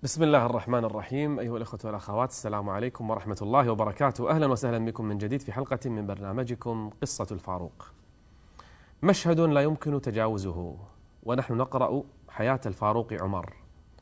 بسم الله الرحمن الرحيم. أيها الأخوة والأخوات، السلام عليكم ورحمة الله وبركاته. أهلا وسهلا بكم من جديد في حلقة من برنامجكم قصة الفاروق. مشهد لا يمكن تجاوزه ونحن نقرأ حياة الفاروق عمر.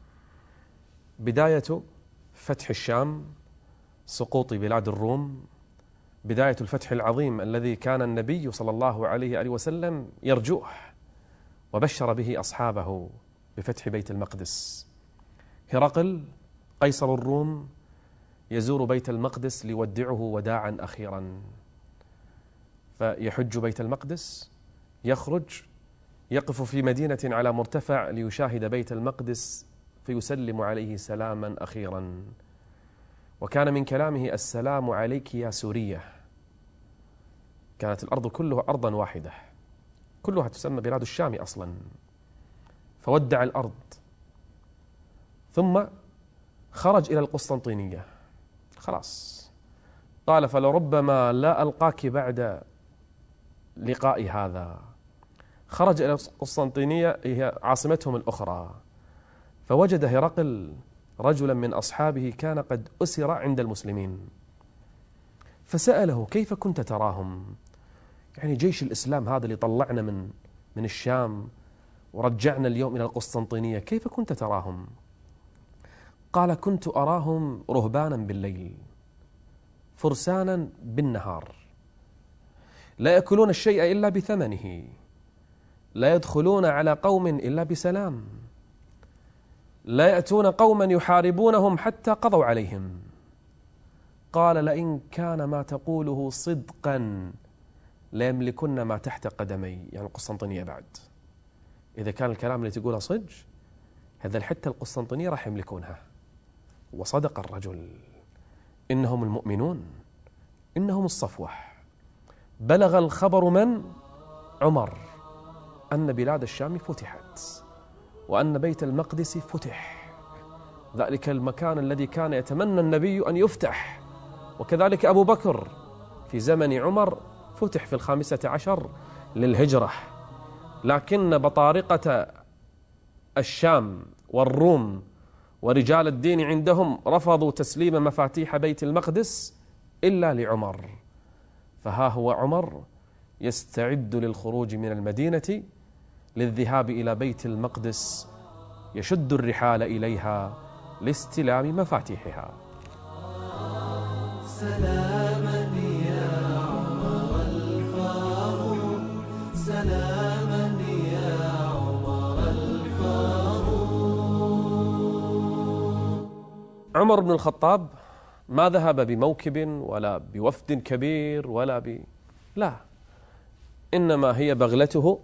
بداية فتح الشام، سقوط بلاد الروم، بداية الفتح العظيم الذي كان النبي صلى الله عليه وسلم يرجوه وبشر به أصحابه بفتح بيت المقدس. هرقل قيصر الروم يزور بيت المقدس ليودعه وداعا أخيرا، فيحج بيت المقدس، يخرج يقف في مدينة على مرتفع ليشاهد بيت المقدس فيسلم عليه سلاما أخيرا، وكان من كلامه: السلام عليك يا سورية. كانت الأرض كلها أرضا واحدة، كلها تسمى بلاد الشام أصلا، فودع الأرض ثم خرج إلى القسطنطينية. خلاص قال: فلربما لا ألقاك بعد لقاء هذا. خرج إلى القسطنطينية، هي عاصمتهم الأخرى، فوجد هرقل رجلا من أصحابه كان قد أسر عند المسلمين، فسأله: كيف كنت تراهم؟ يعني جيش الإسلام هذا اللي طلعنا من الشام ورجعنا اليوم إلى القسطنطينية، كيف كنت تراهم؟ قال: كنت أراهم رهبانا بالليل، فرسانا بالنهار، لا يأكلون الشيء إلا بثمنه، لا يدخلون على قوم إلا بسلام، لا يأتون قوما يحاربونهم حتى قضوا عليهم. قال: لئن كان ما تقوله صدقا ليملكن ما تحت قدمي، يعني القسطنطينية بعد. إذا كان الكلام اللي تقوله صدق، هذا حتى القسطنطينية راح يملكونها. وصدق الرجل، إنهم المؤمنون، إنهم الصفوة. بلغ الخبر من عمر أن بلاد الشام فتحت وأن بيت المقدس فتح، ذلك المكان الذي كان يتمنى النبي أن يفتح. وكذلك أبو بكر في زمن عمر فتح في 15 للهجرة، لكن بطارقة الشام والروم ورجال الدين عندهم رفضوا تسليم مفاتيح بيت المقدس إلا لعمر. فها هو عمر يستعد للخروج من المدينة للذهاب إلى بيت المقدس، يشد الرحال إليها لاستلام مفاتيحها. سلاما يا عمر الفاروق، سلاما يا عمر الفاروق. عمر بن الخطاب ما ذهب بموكب ولا بوفد كبير لا، إنما هي بغلته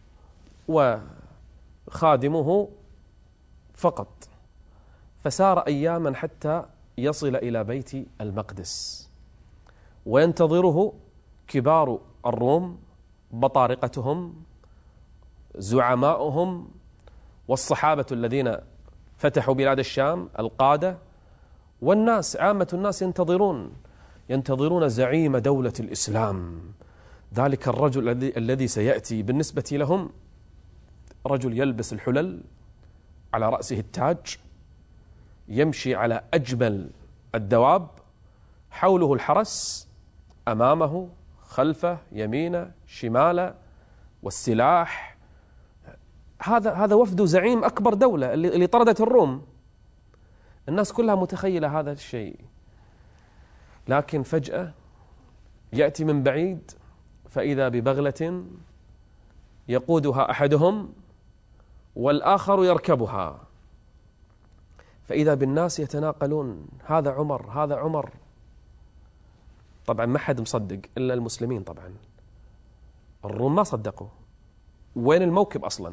وخادمه فقط، فسار أياما حتى يصل إلى بيت المقدس، وينتظره كبار الروم، بطارقتهم، زعماؤهم، والصحابة الذين فتحوا بلاد الشام، القادة، والناس عامة الناس ينتظرون زعيم دولة الإسلام، ذلك الرجل الذي سيأتي. بالنسبة لهم رجل يلبس الحلل، على رأسه التاج، يمشي على أجمل الدواب، حوله الحرس، أمامه خلفه يمينه شماله، والسلاح. هذا وفد زعيم أكبر دولة اللي طردت الروم. الناس كلها متخيلة هذا الشيء، لكن فجأة يأتي من بعيد فإذا ببغلة يقودها أحدهم والآخر يركبها، فإذا بالناس يتناقلون: هذا عمر، هذا عمر. طبعا ما حد مصدق إلا المسلمين، طبعا الروم ما صدقوا. وين الموكب أصلا؟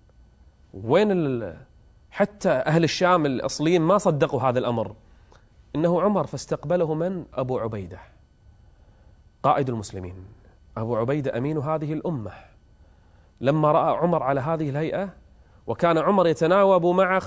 حتى أهل الشام الأصليين ما صدقوا هذا الأمر، إنه عمر. فاستقبله من؟ أبو عبيدة قائد المسلمين، أبو عبيدة أمين هذه الأمة. لما رأى عمر على هذه الهيئة، وكان عمر يتناوب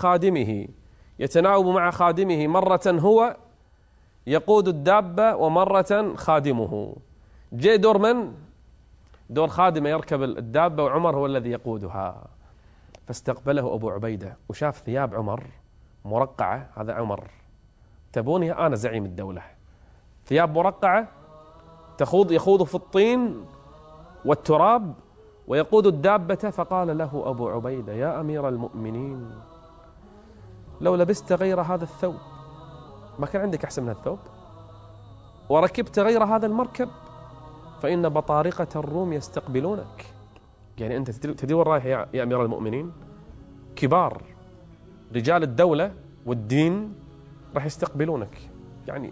مع خادمه، مرة هو يقود الدابة ومرة خادمه. جاء دور من؟ دور خادمه يركب الدابة وعمر هو الذي يقودها. فاستقبله أبو عبيدة وشاف ثياب عمر مرقعة، هذا عمر. تبوني أنا زعيم الدولة، ثياب مرقعة، يخوض في الطين والتراب ويقود الدابة. فقال له أبو عبيدة: يا أمير المؤمنين، لو لبست غير هذا الثوب، ما كان عندك أحسن من الثوب، وركبت غير هذا المركب، فإن بطارقة الروم يستقبلونك. يعني أنت تدري وين رايح يا أمير المؤمنين؟ كبار رجال الدولة والدين راح يستقبلونك. يعني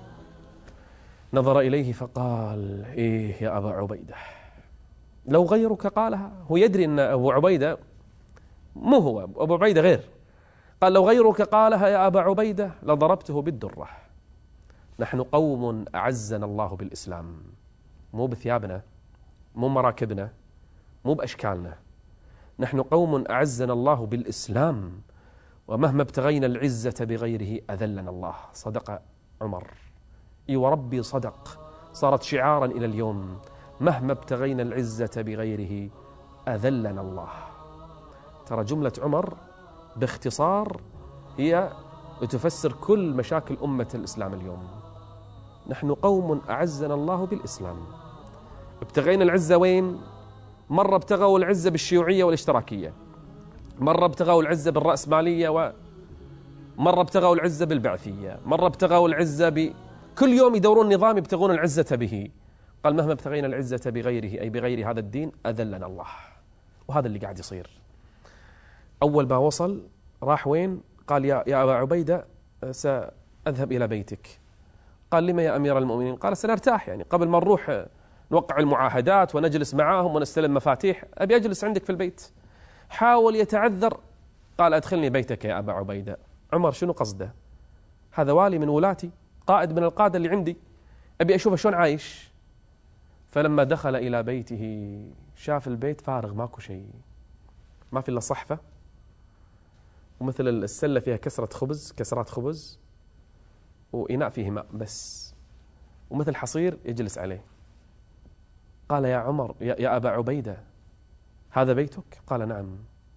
نظر إليه فقال: إيه يا أبا عبيدة، لو غيرك قالها. هو يدري أن أبو عبيدة مو هو، أبو عبيدة غير. قال: لو غيرك قالها يا أبا عبيدة لضربته بالدرة. نحن قوم أعزنا الله بالإسلام، مو بثيابنا، مو مراكبنا، مو بأشكالنا. نحن قوم أعزنا الله بالإسلام، ومهما ابتغينا العزة بغيره أذلنا الله. صدق عمر، إي وربي صدق. صارت شعارا إلى اليوم: مهما ابتغينا العزة بغيره أذلنا الله. ترى جملة عمر باختصار هي تفسر كل مشاكل أمة الإسلام اليوم. نحن قوم أعزنا الله بالإسلام. ابتغينا العزة وين؟ مرة ابتغوا العزة بالشيوعية والاشتراكية، مرة ابتغوا العزة بالرأسمالية، ومرة ابتغوا العزة بالبعثية، مرة ابتغوا العزة كل يوم يدورون نظام يبتغون العزة به. قال: مهما ابتغينا العزة بغيره، أي بغير هذا الدين، أذلنا الله. وهذا اللي قاعد يصير. أول ما وصل راح وين؟ قال: يا أبا عبيدة، سأذهب إلى بيتك. قال: لما يا أمير المؤمنين؟ قال: سنرتاح، يعني قبل ما نروح نوقع المعاهدات ونجلس معاهم ونستلم مفاتيح، أبي أجلس عندك في البيت. حاول يتعذر. قال: أدخلني بيتك يا أبا عبيدة. عمر شنو قصده؟ هذا والي من ولاتي، قائد من القادة اللي عندي، أبي أشوفه شلون عايش. فلما دخل إلى بيته شاف البيت فارغ، ماكو شيء، ما في إلا صحفة، ومثل السلة فيها كسرات خبز، وإناء فيه ماء بس، ومثل حصير يجلس عليه. قال: يا عمر، يا أبا عبيدة، هذا بيتك؟ قال: نعم.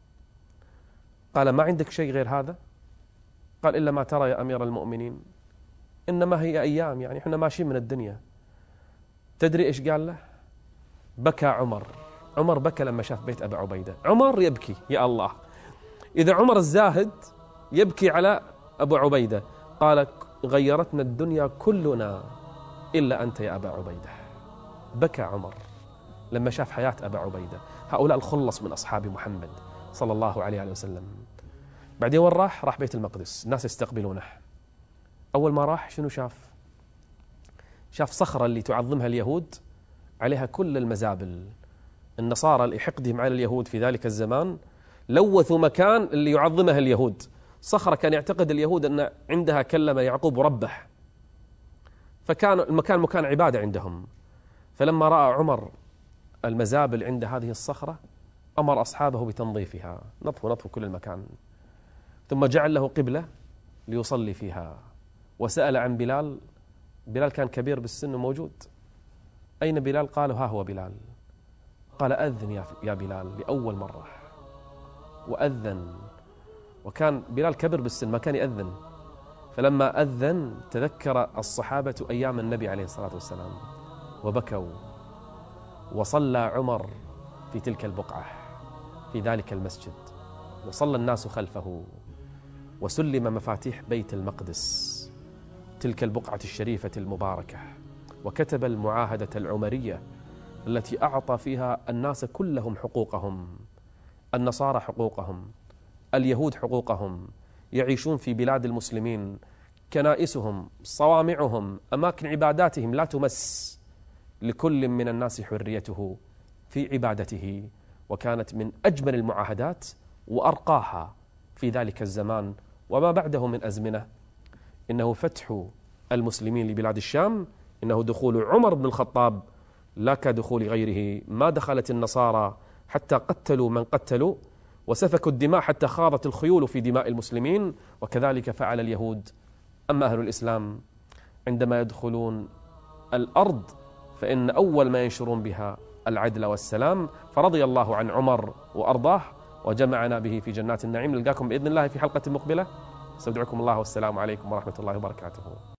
قال: ما عندك شيء غير هذا؟ قال: إلا ما ترى يا أمير المؤمنين، إنما هي أيام، يعني إحنا ماشيين من الدنيا. تدري إيش قال له؟ بكى عمر. عمر بكى لما شاف بيت أبا عبيدة. عمر يبكي، يا الله، إذا عمر الزاهد يبكي على أبو عبيدة. قال: غيرتنا الدنيا كلنا إلا أنت يا أبا عبيدة. بكى عمر لما شاف حياة أبا عبيدة. هؤلاء الخلص من أصحاب محمد صلى الله عليه وسلم. بعدين وين راح بيت المقدس، الناس يستقبلونه. أول ما راح شنو شاف؟ شاف صخرة اللي تعظمها اليهود، عليها كل المزابل. النصارى لحقدهم على اليهود في ذلك الزمان لوثوا مكان اللي يعظمها اليهود. صخرة كان يعتقد اليهود أن عندها كلم يعقوب ربه، فكان المكان مكان عبادة عندهم. فلما رأى عمر المزابل عند هذه الصخرة أمر أصحابه بتنظيفها، نظفوا كل المكان، ثم جعل له قبلة ليصلي فيها. وسأل عن بلال. بلال كان كبير بالسن وموجود. أين بلال؟ قالوا: ها هو بلال. قال: أذن يا بلال لأول مرة. وأذن، وكان بلال كبر بالسن ما كان يأذن. فلما أذن تذكر الصحابة أيام النبي عليه الصلاة والسلام وبكوا. وصلى عمر في تلك البقعة في ذلك المسجد، وصلى الناس خلفه، وسلم مفاتيح بيت المقدس، تلك البقعة الشريفة المباركة. وكتب المعاهدة العمرية التي أعطى فيها الناس كلهم حقوقهم، النصارى حقوقهم، اليهود حقوقهم، يعيشون في بلاد المسلمين، كنائسهم، صوامعهم، أماكن عباداتهم لا تمس، لكل من الناس حريته في عبادته. وكانت من أجمل المعاهدات وأرقاها في ذلك الزمان وما بعده من أزمنة. إنه فتح المسلمين لبلاد الشام، إنه دخول عمر بن الخطاب لا كدخول غيره. ما دخلت النصارى حتى قتلوا من قتلوا، وسفكوا الدماء حتى خاضت الخيول في دماء المسلمين، وكذلك فعل اليهود. أما أهل الإسلام عندما يدخلون الأرض فإن أول ما ينشرون بها العدل والسلام. فرضي الله عن عمر وأرضاه، وجمعنا به في جنات النعيم. نلقاكم بإذن الله في حلقة مقبلة. استودعكم الله والسلام عليكم ورحمة الله وبركاته.